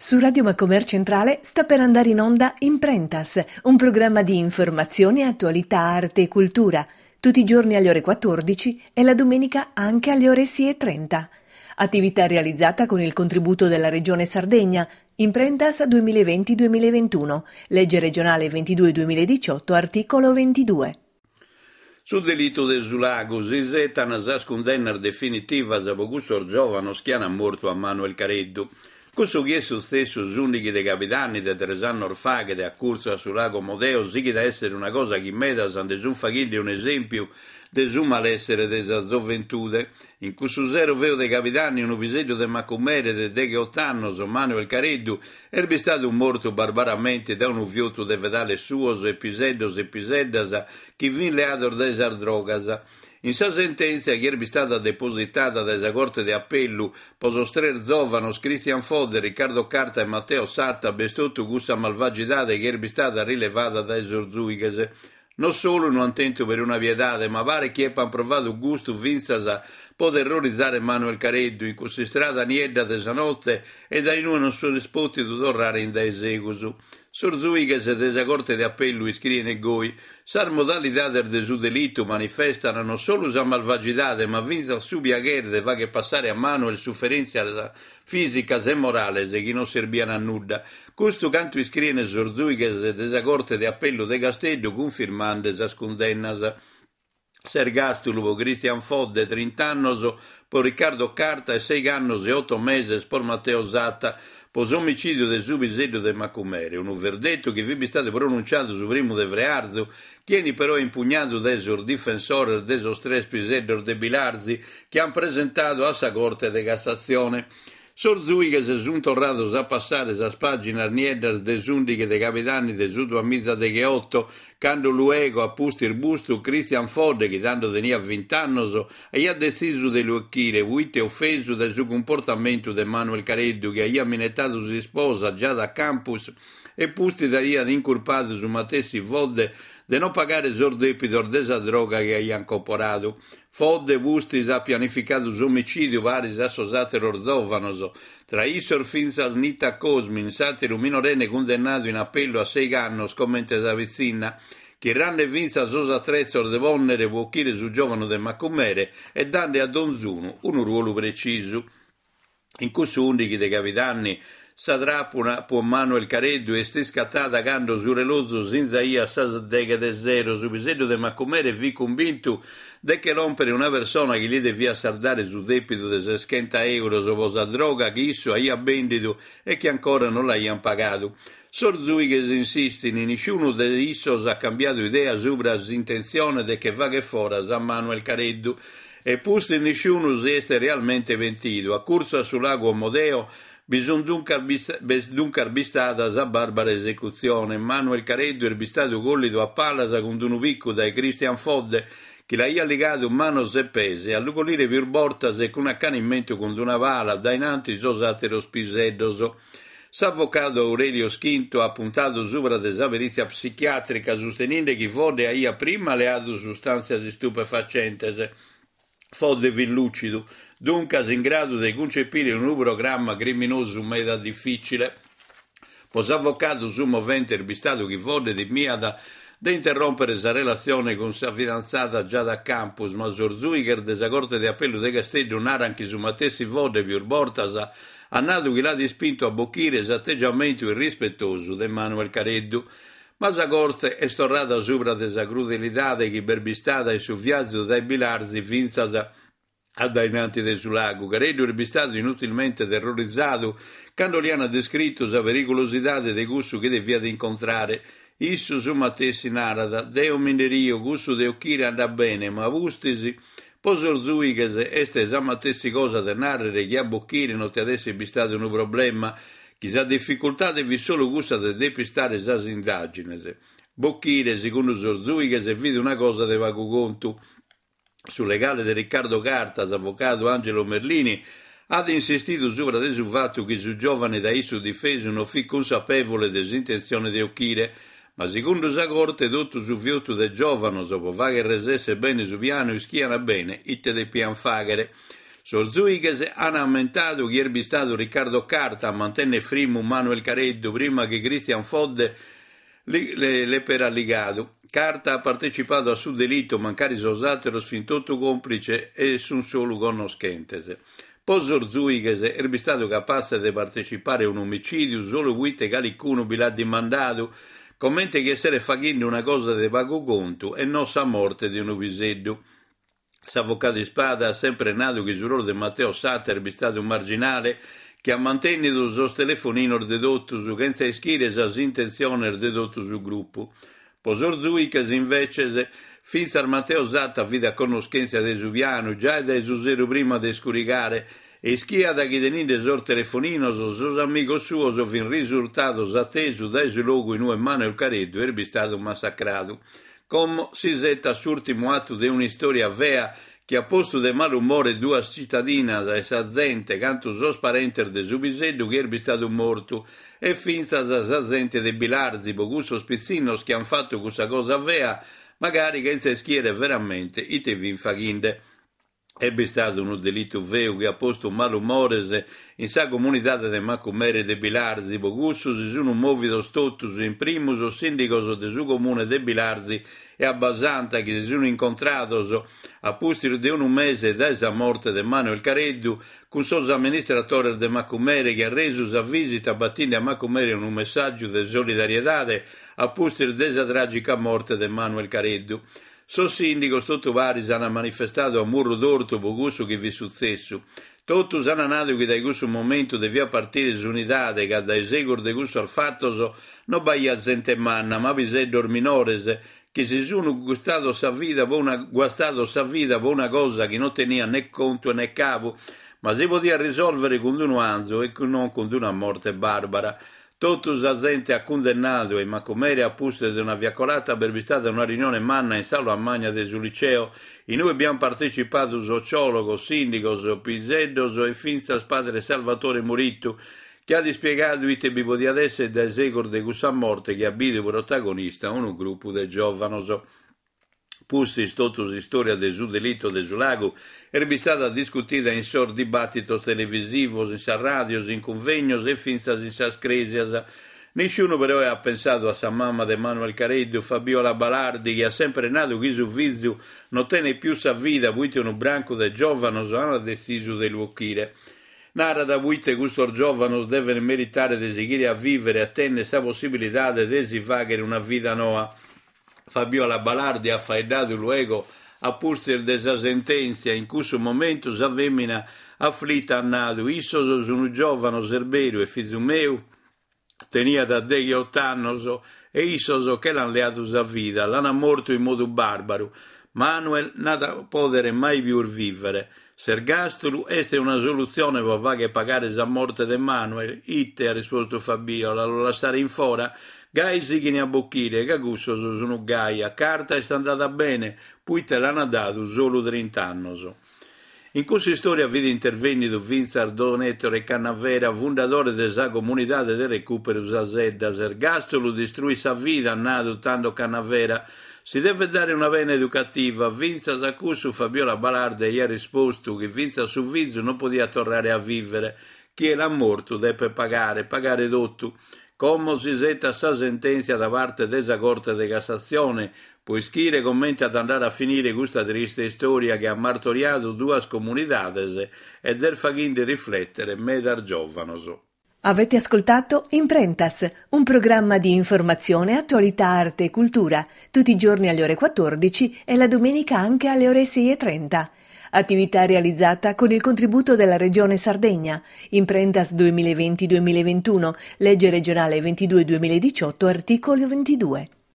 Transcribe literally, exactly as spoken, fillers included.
Su Radio Macomer Centrale sta per andare in onda Imprentas, un programma di informazione, attualità, arte e cultura, tutti i giorni alle ore quattordici e la domenica anche alle ore sei e trenta. Attività realizzata con il contributo della Regione Sardegna, Imprentas duemilaventi duemilaventuno, legge regionale ventidue duemiladiciotto, articolo ventidue. Sul delitto del Sulago, Zisetana zascondennar definitiva Zabogusor giovano schiana morto a Manuel Careddu. Questo che è successo Zundighi de Capitani de Tresan Orfaghe de accurso a Sulago Modeo, sì che da essere una cosa che meda san de Zunfaghi un esempio de su malessere de sa gioventù. In questo zero veo de Capitani un episodio de Macumere de de ottanno so Manuel Careddu erbe stato un morto barbaramente da un uvioto de vedale suos episedios episedas che vin leador de sar drogas. In sa sentenza che era stata depositata dalla Corte di Appello posostrer Zovanos, Christian Fodde, Riccardo Carta e Matteo Satta bestotto questa malvagità che era stata rilevata dai Zorzuiches. Non solo non attento per una pietà, ma pare che abbiano provato gusto vinzasa può terrorizzare Manuel Careddu in questa strada niedda de notte e dai noi non sono esposti di tornare in da esecusu. Sorzuiches e desa Corte di Appello iscrivono e goi, sar modalità del de su delitto manifestano non solo sa malvagità, ma vinza su biagherde va che passare a Manuel sofferenza fisica e morale che non serviano a nulla. Questo canto iscrivono Sorzuiches e desa Corte di Appello de Castello confermando sa scondennas. Sergastulu, Christian Fodde, trenta anni, por Riccardo Carta e sei anni e otto mesi por Matteo Zatta, per omicidio del subisedio del Macumere, un verdetto che vi è stato pronunciato su primo de Vrearzo, tieni però impugnato desor difensore desos tres pisedor de Bilarzi, che hanno presentato a sa Corte de Cassazione. Sorzuiches sono tornato a passare sa pagina nieddas de Zundighi de Capitani de Sudo a Mizza de Gheotto, quando luego a pustir busto Christian Fodde, che tanto tenia venti anni, e ha deciso di lucchire, vuite offeso del suo comportamento di Manuel Careddu, che ha minettato sua sposa già da campus, e pusti da ia inculpato su Mattessi Fodde di non pagare sordepito desa droga che ha incorporato. Fodde Bustis ha pianificato l'omicidio vari associatero Zovanos, tra isor fins al Nita Cosmin, satiro minorenne condannato in appello a sei anni, commente da vicina, che ranne vinsa sosa trezzor de vonnere vuocchire su giovane de Macumere e danne a Donzuno un ruolo preciso. In questo undici de Capitani Sadrapuna può Manuel Careddu e sti scattata cando sureloso senza ia sa dega de zero su pisello de Macumere vi convinto de che rompere una persona che gli devia sardare su debito de sessanta euro su posa droga che isso aia vendito e che ancora non l'aian pagato. Sorzuiches insiste in nessuno de issos ha cambiato idea sopra l'intenzione de che va che fora San Manuel Careddu e pus in nessuno si è realmente pentito. A corsa sul lago Modeo bisogna dunque arbistata sa barbara esecuzione. Manuel Careddu è stato collido a Palasa con un picco dai Christian Fodde che l'ha legato manos e pese, a lucolire per bortas e con accanimento con una pala, dai nanti sosatero spiseddoso. S'avvocato Aurelio Schinto ha puntato sopra desa perizia psichiatrica, sostenendo che Fodde aia prima leato sostanze stupefacenti. Fodde vi lucido, dunque in grado di concepire un programma criminoso meda difficile. Pos avvocato su movente erbistato che Fodde di miada da interrompere sa relazione con sa fidanzata già da campus, ma Sorzuicher desa Corte di Appello de Castello narra anche su Mattessi Fodde più bortasa ha nato che l'ha dispinto a bocchire s'atteggiamento irrispettoso di Manuel Careddu. Ma sa Corte è storrata sopra desa crudelità che berbistata e su viaggio dai Bilarzi finza a dainanti del Sulago. Careddu è stato inutilmente terrorizzato quando gli hanno descritto sa pericolosità de gusto che devia incontrare. Isso su Mattessi narada, deo minerio, gusto de occhire anda bene, ma vustisi, posor Zuiches este sa Mattessi cosa de narrere che a bocchire non ti adessi bistato un problema, chi sa difficoltà devi solo gusto de depistare sa indagines. Bocchire, secondo Sorzuiches, vide una cosa de vago conto. Sul legale di Riccardo Carta, avvocato Angelo Merlini, ha insistito sopra del fatto che su giovane da esso difeso non fu consapevole dell'intenzione di occhire, ma secondo sa Corte tutto su fiotto del giovane, dopo va che resesse bene su piano, ischiana bene, itte de pian fagere. Sorzuiches hanno aumentato che erbi stato Riccardo Carta, mantenne Frimu Manuel Careddu prima che Christian Fodde le, le, le per alligato. Carta ha partecipato a su delitto, mancari sosatero sfintotto complice e sun solo conoscentese. Poi Sorzuiches erbi stato capace di partecipare a un omicidio, solo guite calicuno bilà di mandato, commenta che essere facendo una cosa di pago conto e non sa morte di un uviseddu. S'avvocato di spada ha sempre nato che sul ruolo di Matteo Satter è stato un marginale che ha mantenuto sul telefonino dedotto su senza ischire sa intenzione dedotto sul gruppo. Posor Zuicas invece finza Matteo Satter vide a conoscenza di Suviano già da Susero prima di scuricare e schia da chi teninde sul telefonino su suo amico suo so fin risultato atteso dai suoi luogo in un mano il careddo erbi stato massacrato. Come si setta s'ultimo atto di una storia vera che ha posto de malumore due cittadine e sa gente canto sos parenter de Subiseddu che erbi stato morto e finza sa gente de Bilarzi pocusso spizzinos che han fatto questa cosa vera magari che se schiere veramente i te vin faghinde. Ebbe stato un delitto vero che ha posto un malumore in sa comunità de Macumere de Bilarzi, pocusso si sono movido stottus in primus o sindicos de su comune de Bilarzi e a Basanta che si sono incontratos a pustiro di un mese da esa morte de Manuel Careddu con sos amministratore de Macumere che ha reso sa visita a Battini a Macumere un messaggio de solidarietà a pustiro de esa tragica morte de Manuel Careddu. Sos sindicos tutti vari hanno manifestato a murro d'orto per questo che vi è successo. Tutti hanno nato che da questo momento devia partire l'unità che da eseguire di questo al fatto non baia gente manna, ma bisedor minores che si sono gustato sa vita per una, guastato sa vita per una cosa che non tenia né conto né capo, ma si poteva risolvere con un anzo e non con una morte barbara. Tutta la gente ha condannato e Macumere a posto di una viacolata per vistata una riunione manna in sala a Magna del suo liceo. E noi abbiamo partecipato sociologo, sindaco, piseddo e finza padre Salvatore Muritto che ha dispiegato i tempi di adesso e da esegor di questa morte che abita protagonista un gruppo di giovani. Pussi stotto di storia del suo delitto del suo lago erbi stata discutita in sor dibattitos televisivos, in sa radios, in convegnos e finza in sa scresias. Nessuno però ha pensato a sa mamma di Manuel Careddu, Fabiola Balardi, che ha sempre nato che su vizio non tiene più sa vita, puite un branco de giovanos hanno deciso di luocchire. Nara da puite questo giovanos deve meritare di seguire a vivere, a tenere sa possibilità di desivagare una vita nuova. Fabiola Balardi ha faedato luego a pur desa sentenza in questo momento sa femmina afflitta a nato issos sono giovano serberio e figlio meu tenia da diciotto anni e issos che l'hanno leato sa vita l'hanno morto in modo barbaro. Manuel nada podere mai più vivere. Sergastolo è una soluzione per fare pagare sa morte di Manuel. Itte ha risposto Fabiola lo lasciare in fora. Gai si che ne abbocchire, che gusto sono gai, a carta è andata bene, poi te l'hanno dato solo trenta anni. In questa storia vede intervenuto Vinzar Donettore Cannavera, fondatore della comunità del recupero Sasedda. Sergastolo distruì sa vita, nato tanto Cannavera. Si deve dare una vena educativa. Vinzar Zaccusso Fabiola Balardi gli ha risposto che Vinzar su Vizio non poteva tornare a vivere. Chi era morto deve pagare, pagare tutto. Come si setta sa sentenza da parte della Corte di Cassazione, poiché commenta ad andare a finire questa triste storia che ha martoriato due comunità e del faghinde riflettere medar giovanos. Avete ascoltato Imprentas, un programma di informazione, attualità, arte e cultura, tutti i giorni alle ore quattordici e la domenica anche alle ore sei e trenta. Attività realizzata con il contributo della Regione Sardegna. Imprentas duemilaventi duemilaventuno, legge regionale ventidue duemiladiciotto, articolo ventidue.